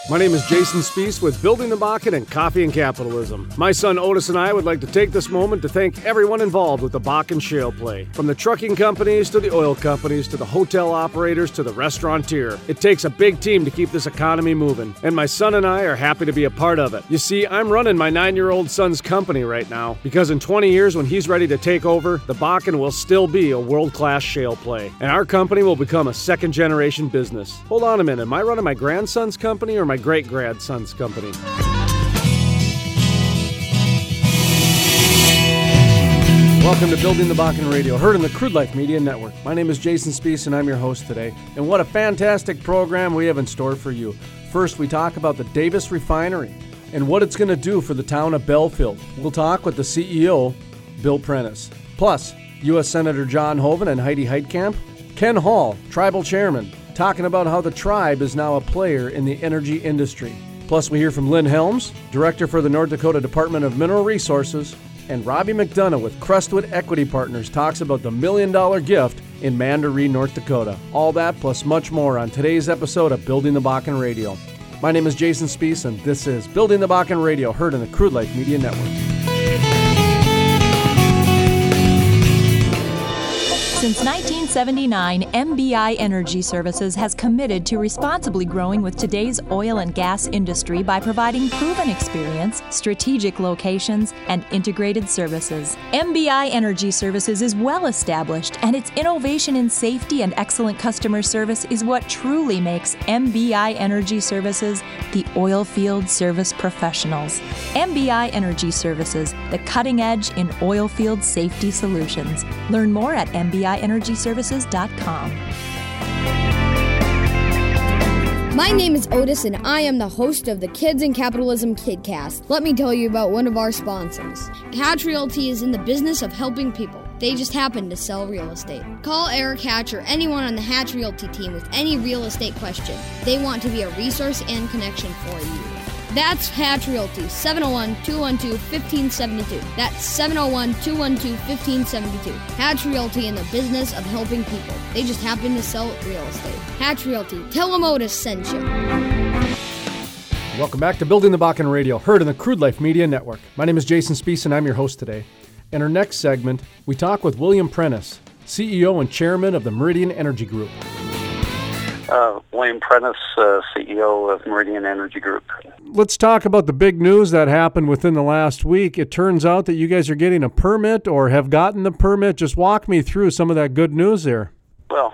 My name is Jason Spiess with Building the Bakken and Coffee and Capitalism. My son Otis and I would like to take this moment to thank everyone involved with the Bakken shale play. From the trucking companies to the oil companies to the hotel operators to the restaurateur. It takes a big team to keep this economy moving, and my son and I are happy to be a part of it. You see, I'm running my 9-year-old son's company right now because in 20 years when he's ready to take over, the Bakken will still be a world-class shale play, and our company will become a second-generation business. Hold on a minute, am I running my grandson's company or my great-grandson's company? Welcome to Building the Bakken Radio, heard on the Crude Life Media Network. My name is Jason Spiess, and I'm your host today. And what a fantastic program we have in store for you. First, we talk about the Davis Refinery and what it's going to do for the town of Belfield. We'll talk with the CEO, Bill Prentice. Plus, U.S. Senator John Hoeven and Heidi Heitkamp. Ken Hall, Tribal Chairman, talking about how the tribe is now a player in the energy industry. Plus, we hear from Lynn Helms, Director for the North Dakota Department of Mineral Resources, and Robbie McDonough with Crestwood Equity Partners talks about the $1 million gift in Mandaree, North Dakota. All that plus much more on today's episode of Building the Bakken Radio. My name is Jason Spiess, and this is Building the Bakken Radio, heard on the Crude Life Media Network. Since 1979, MBI Energy Services has committed to responsibly growing with today's oil and gas industry by providing proven experience, strategic locations, and integrated services. MBI Energy Services is well established, and its innovation in safety and excellent customer service is what truly makes MBI Energy Services the oil field service professionals. MBI Energy Services, the cutting edge in oil field safety solutions. Learn more at MBIEnergyServices.com. My name is Otis, and I am the host of the Kids in Capitalism KidCast. Let me tell you about one of our sponsors. Hatch Realty is in the business of helping people. They just happen to sell real estate. Call Eric Hatch or anyone on the Hatch Realty team with any real estate question. They want to be a resource and connection for you. That's Hatch Realty, 701-212-1572. That's 701-212-1572. Hatch Realty in the business of helping people. They just happen to sell real estate. Hatch Realty. Tell them Otis sent you. Welcome back to Building the Bakken Radio, heard on the Crude Life Media Network. My name is Jason Spiess, and I'm your host today. In our next segment, we talk with William Prentice, CEO and Chairman of the Meridian Energy Group. William Prentice, CEO of Meridian Energy Group. Let's talk about the big news that happened within the last week. It turns out that you guys are getting a permit or have gotten the permit. Just walk me through some of that good news there. Well,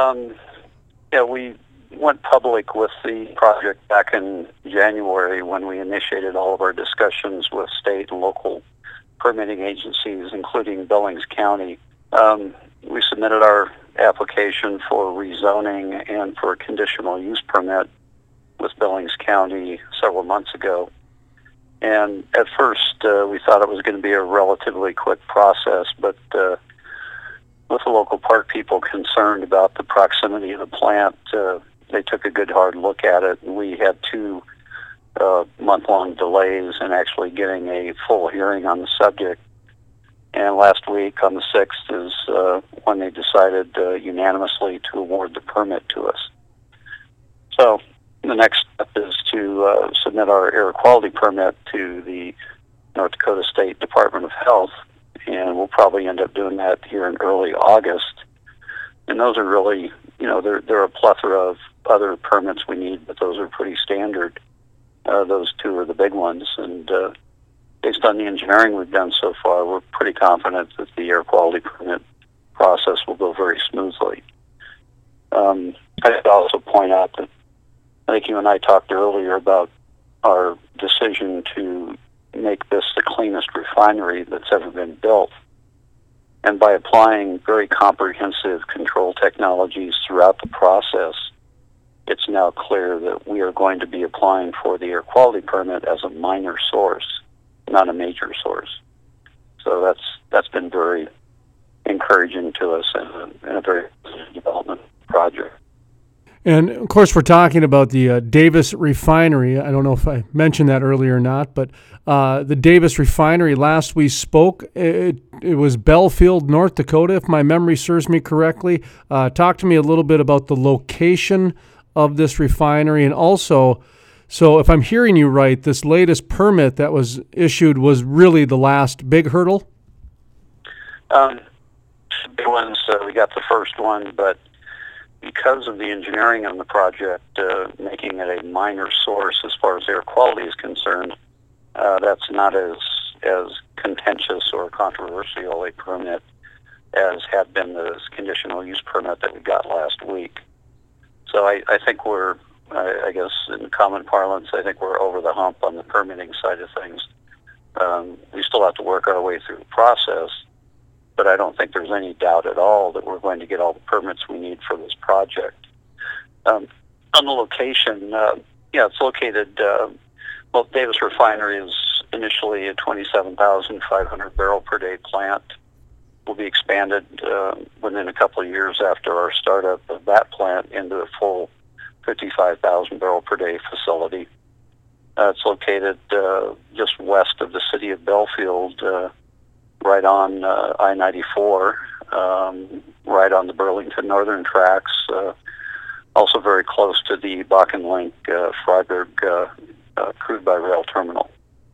we went public with the project back in January when we initiated all of our discussions with state and local permitting agencies, including Billings County. We submitted our application for rezoning and for a conditional use permit with Billings County several months ago. And at first, we thought it was going to be a relatively quick process, but with the local park people concerned about the proximity of the plant, they took a good hard look at it, and we had 2 month-long delays in actually getting a full hearing on the subject. And last week, on the 6th, is when they decided unanimously to award the permit to us. So the next step is to submit our air quality permit to the North Dakota State Department of Health, and we'll probably end up doing that here in early August. And those are really, there are a plethora of other permits we need, but those are pretty standard. Those 2 are the big ones, and based on the engineering we've done so far, we're pretty confident that the air quality permit process will go very smoothly. I'd also point out that I think you and I talked earlier about our decision to make this the cleanest refinery that's ever been built. And by applying very comprehensive control technologies throughout the process, it's now clear that we are going to be applying for the air quality permit as a minor source, not a major source. So that's been very encouraging to us and a very development project. And, of course, we're talking about the Davis Refinery. I don't know if I mentioned that earlier or not, but the Davis Refinery, last we spoke, it was Belfield, North Dakota, if my memory serves me correctly. Talk to me a little bit about the location of this refinery and also So if I'm hearing you right, this latest permit that was issued was really the last big hurdle? Big ones, we got the first one, but because of the engineering on the project, making it a minor source as far as air quality is concerned, that's not as contentious or controversial a permit as had been the conditional use permit that we got last week. So I think we're, I guess in common parlance, I think we're over the hump on the permitting side of things. We still have to work our way through the process, but I don't think there's any doubt at all that we're going to get all the permits we need for this project. On the location, it's located, Davis Refinery is initially a 27,500 barrel per day plant. Will be expanded within a couple of years after our startup of that plant into a full 55,000 barrel per day facility. It's located just west of the city of Belfield, right on I-94, right on the Burlington Northern tracks, also very close to the Bakken Link Freiburg crude by rail terminal.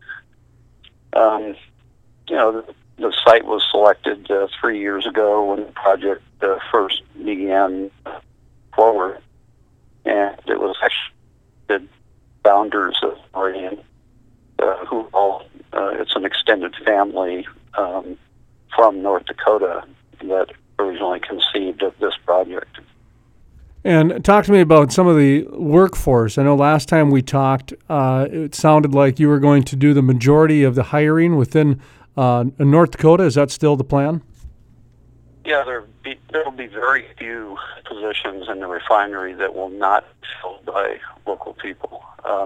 The site was selected 3 years ago when the project first began forward, and it was actually the founders of Meridian, who all, it's an extended family from North Dakota that originally conceived of this project. And talk to me about some of the workforce. I know last time we talked, it sounded like you were going to do the majority of the hiring within North Dakota. Is that still the plan? Yeah, there will be very few positions in the refinery that will not be filled by local people.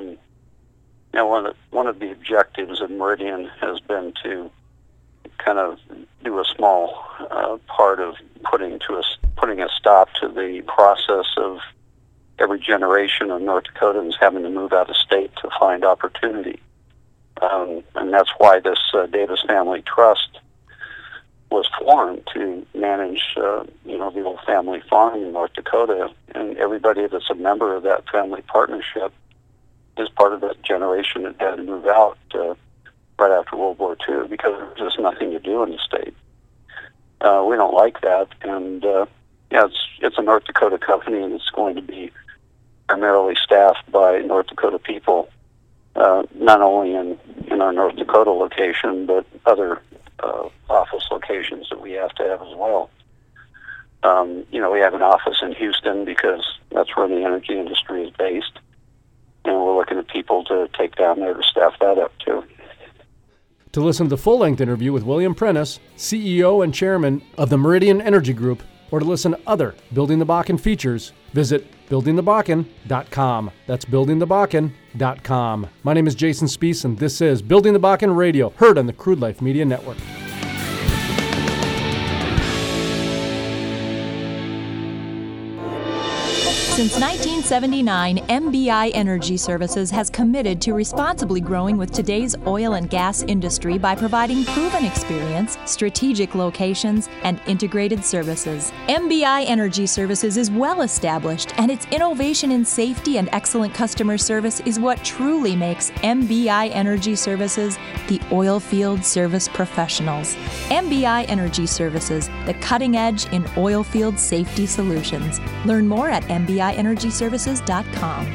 One of the objectives of Meridian has been to kind of do a small part of putting a stop to the process of every generation of North Dakotans having to move out of state to find opportunity. And that's why this Davis Family Trust was formed to manage, the old family farm in North Dakota. And everybody that's a member of that family partnership is part of that generation that had to move out right after World War II because there's just nothing to do in the state. We don't like that, and it's a North Dakota company, and it's going to be primarily staffed by North Dakota people, not only in our North Dakota location, but other office locations that we have to have as well. We have an office in Houston because that's where the energy industry is based, and we're looking at people to take down there to staff that up too. To listen to the full-length interview with William Prentice, CEO and Chairman of the Meridian Energy Group, or to listen to other Building the Bakken features, visit buildingthebakken.com. That's buildingthebakken.com. My name is Jason Spiess, and this is Building the Bakken Radio, heard on the Crude Life Media Network. Since 1979, MBI Energy Services has committed to responsibly growing with today's oil and gas industry by providing proven experience, strategic locations, and integrated services. MBI Energy Services is well established, and its innovation in safety and excellent customer service is what truly makes MBI Energy Services the oil field service professionals. MBI Energy Services, the cutting edge in oil field safety solutions. Learn more at MBIEnergyServices.com.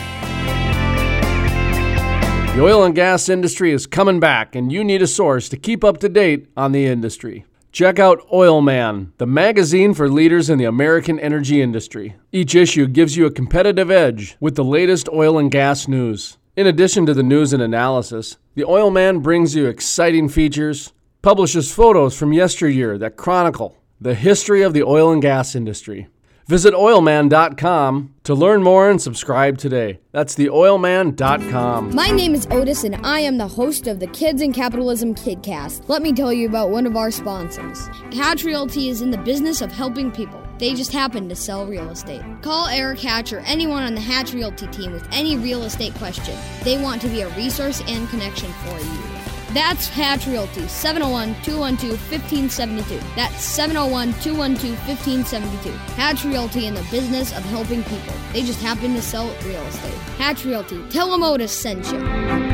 The oil and gas industry is coming back, and you need a source to keep up to date on the industry. Check out Oil Man, the magazine for leaders in the American energy industry. Each issue gives you a competitive edge with the latest oil and gas news. In addition to the news and analysis, the Oil Man brings you exciting features, publishes photos from yesteryear that chronicle the history of the oil and gas industry. Visit oilman.com to learn more and subscribe today. That's theoilman.com. My name is Otis, and I am the host of the Kids in Capitalism KidCast. Let me tell you about one of our sponsors. Hatch Realty is in the business of helping people. They just happen to sell real estate. Call Eric Hatch or anyone on the Hatch Realty team with any real estate question. They want to be a resource and connection for you. That's Hatch Realty, 701-212-1572. That's 701-212-1572. Hatch Realty in the business of helping people. They just happen to sell real estate. Hatch Realty. Tell them Otis sent you.